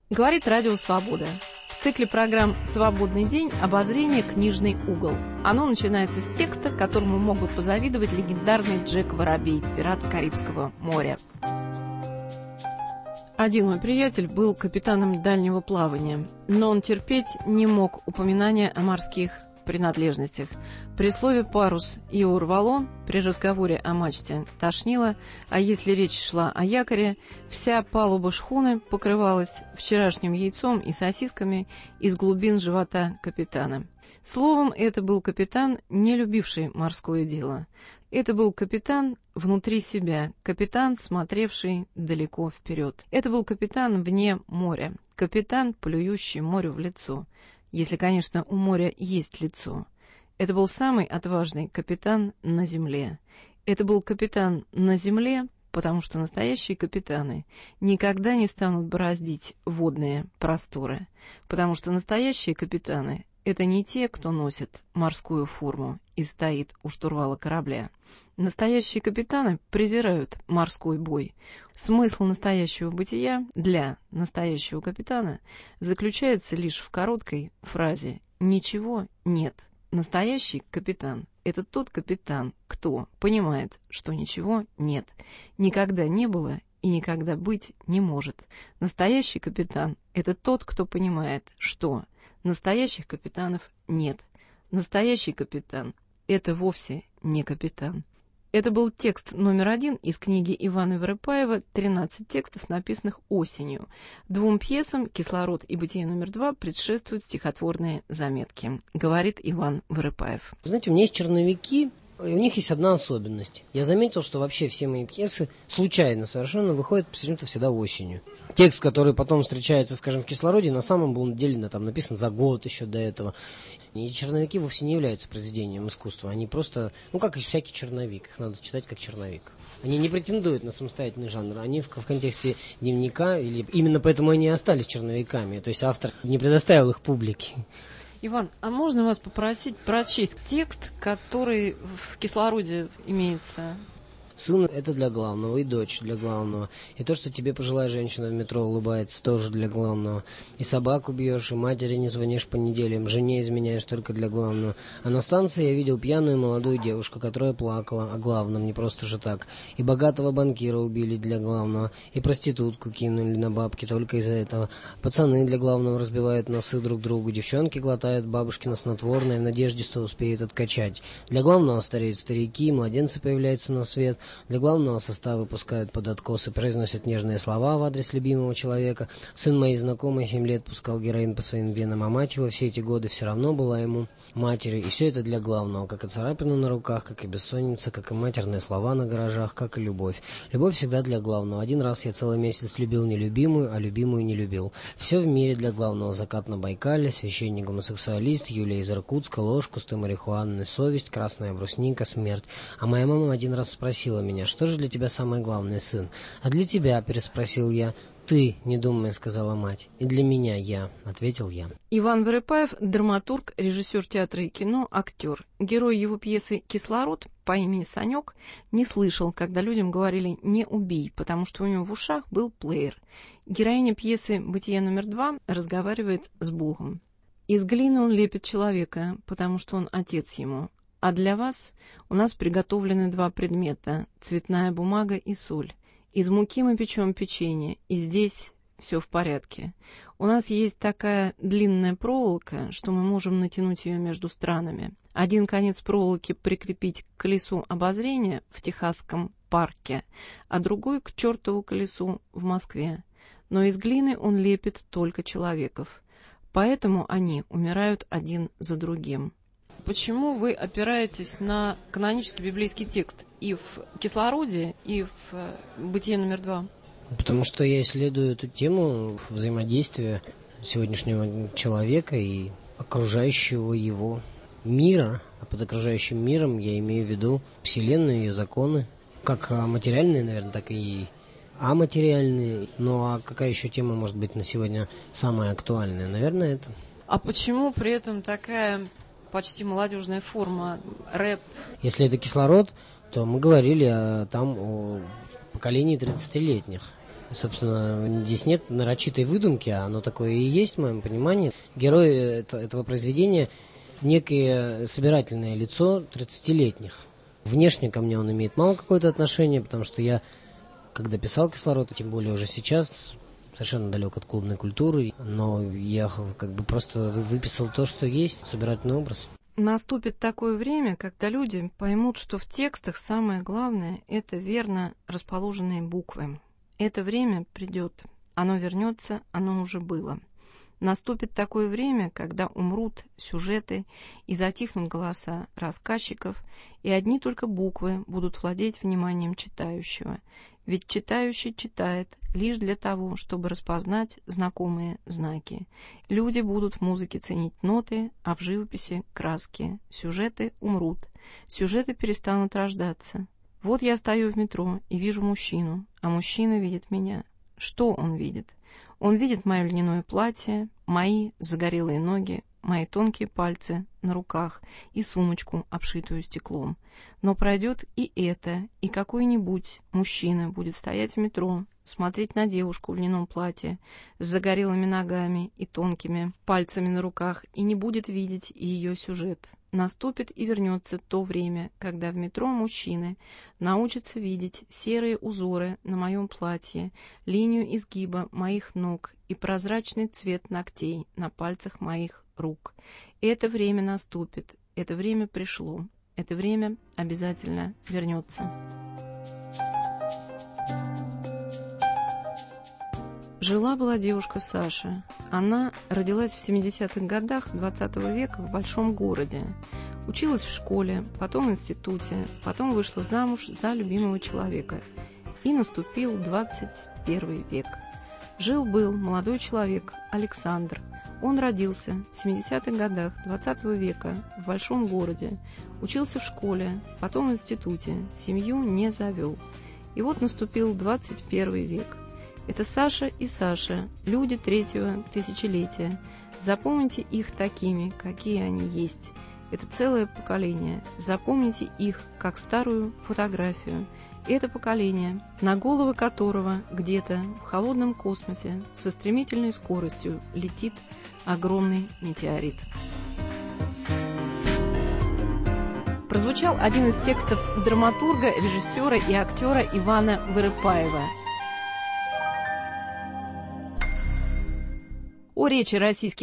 Говорит Радио Свобода. В цикле программ «Свободный день» обозрение «Книжный угол». Оно начинается с текста, которому могут позавидовать легендарный Джек Воробей, пират Карибского моря. Один мой приятель был капитаном дальнего плавания, но он терпеть не мог упоминания о морских принадлежностях. При слове «парус» его рвало, при разговоре о мачте тошнило, а если речь шла о якоре, вся палуба шхуны покрывалась вчерашним яйцом и сосисками из глубин живота капитана. Словом, это был капитан, не любивший морское дело. Это был капитан внутри себя, капитан, смотревший далеко вперед. Это был капитан вне моря, капитан, плюющий морю в лицо. Если, конечно, у моря есть лицо. Это был самый отважный капитан на земле. Это был капитан на земле, потому что настоящие капитаны никогда не станут бороздить водные просторы, потому что настоящие капитаны — это не те, кто носит морскую форму и стоит у штурвала корабля. Настоящие капитаны презирают морской бой. Смысл настоящего бытия для настоящего капитана заключается лишь в короткой фразе «ничего нет». Настоящий капитан — это тот капитан, кто понимает, что ничего нет, никогда не было и никогда быть не может. Настоящий капитан — это тот, кто понимает, что настоящих капитанов нет. Настоящий капитан — это вовсе не капитан. Это был текст номер 1 из книги Ивана Воропаева «13 текстов, написанных осенью». Двум пьесам «Кислород» и «Бытие номер 2» предшествуют стихотворные заметки, говорит Иван Воропаев. Знаете, у меня есть черновики, и у них есть одна особенность. Я заметил, что вообще все мои пьесы случайно совершенно выходят почему-то всегда осенью. Текст, который потом встречается, скажем, в «Кислороде», на самом деле там написан за год еще до этого. И черновики вовсе не являются произведением искусства. Они просто, как и всякий черновик. Их надо читать как черновик. Они не претендуют на самостоятельный жанр. Они в контексте дневника, или именно поэтому они и остались черновиками. То есть автор не предоставил их публике. Иван, а можно вас попросить прочесть текст, который в «Кислороде» имеется? Сын — это для главного, и дочь для главного. И то, что тебе пожилая женщина в метро улыбается, тоже для главного. И собаку бьешь, и матери не звонишь по неделям, жене изменяешь только для главного. А на станции я видел пьяную молодую девушку, которая плакала о главном, не просто же так. И богатого банкира убили для главного, и проститутку кинули на бабки только из-за этого. Пацаны для главного разбивают носы друг другу, девчонки глотают бабушкино снотворное в надежде, что успеют откачать. Для главного стареют старики, младенцы появляются на свет. Для главного состава выпускают под откос и произносят нежные слова в адрес любимого человека. Сын моей знакомой 7 лет пускал героин по своим венам, а мать его все эти годы все равно была ему матерью. И все это для главного, как и царапина на руках, как и бессонница, как и матерные слова на гаражах, как и любовь. Любовь всегда для главного. Один раз я целый месяц любил нелюбимую, а любимую не любил. Все в мире для главного. Закат на Байкале, священник-гомосексуалист, Юлия из Иркутска, ложь, кусты марихуаны, совесть, красная брусника, смерть. А моя мама один раз спросила меня: что же для тебя самое главное, сын? А для тебя, переспросил я. Ты, не думая, сказала мать. И для меня я, ответил я. Иван Воропаев — драматург, режиссер театра и кино, актер. Герой его пьесы «Кислород» по имени Санек не слышал, когда людям говорили «не убей», потому что у него в ушах был плеер. Героиня пьесы «Бытие номер 2» разговаривает с Богом. Из глины он лепит человека, потому что он отец ему. А для вас у нас приготовлены 2 предмета – цветная бумага и соль. Из муки мы печем печенье, и здесь все в порядке. У нас есть такая длинная проволока, что мы можем натянуть ее между странами. Один конец проволоки прикрепить к колесу обозрения в Техасском парке, а другой к чертову колесу в Москве. Но из глины он лепит только человеков. Поэтому они умирают один за другим. Почему вы опираетесь на канонический библейский текст и в «Кислороде», и в «Бытие номер 2»? Потому что я исследую эту тему взаимодействия сегодняшнего человека и окружающего его мира. А под окружающим миром я имею в виду Вселенную, ее законы, как материальные, наверное, так и аматериальные. Ну а какая еще тема может быть на сегодня самая актуальная? Наверное, это. А почему при этом такая почти молодежная форма, рэп? Если это «Кислород», то мы говорили там о поколении 30-летних. Собственно, здесь нет нарочитой выдумки, а оно такое и есть, в моем понимании. Герой этого произведения – некое собирательное лицо 30-летних. Внешне ко мне он имеет мало какое-то отношение, потому что я, когда писал «Кислород», и тем более уже сейчас, совершенно далек от клубной культуры, но я как бы просто выписал то, что есть, собирательный образ. Наступит такое время, когда люди поймут, что в текстах самое главное – это верно расположенные буквы. Это время придет, оно вернется, оно уже было. Наступит такое время, когда умрут сюжеты и затихнут голоса рассказчиков, и одни только буквы будут владеть вниманием читающего. Ведь читающий читает лишь для того, чтобы распознать знакомые знаки. Люди будут в музыке ценить ноты, а в живописи – краски. Сюжеты умрут, сюжеты перестанут рождаться. Вот я стою в метро и вижу мужчину, а мужчина видит меня. Что он видит? Он видит мое льняное платье, мои загорелые ноги, мои тонкие пальцы на руках и сумочку, обшитую стеклом. Но пройдет и это, и какой-нибудь мужчина будет стоять в метро, смотреть на девушку в льняном платье с загорелыми ногами и тонкими пальцами на руках и не будет видеть ее сюжет. Наступит и вернется то время, когда в метро мужчины научатся видеть серые узоры на моем платье, линию изгиба моих ног и прозрачный цвет ногтей на пальцах моих рук. Это время наступит, это время пришло, это время обязательно вернется. Жила-была девушка Саша. Она родилась в 70-х годах 20 века в большом городе. Училась в школе, потом в институте, потом вышла замуж за любимого человека. И наступил 21 век. Жил-был молодой человек Александр. Он родился в 70-х годах 20 века в большом городе. Учился в школе, потом в институте, семью не завел. И вот наступил 21 век. Это Саша и Саша, люди третьего тысячелетия. Запомните их такими, какие они есть. Это целое поколение. Запомните их, как старую фотографию. Это поколение, на головы которого где-то в холодном космосе со стремительной скоростью летит огромный метеорит. Прозвучал один из текстов драматурга, режиссера и актера Ивана Вырыпаева. О речи российских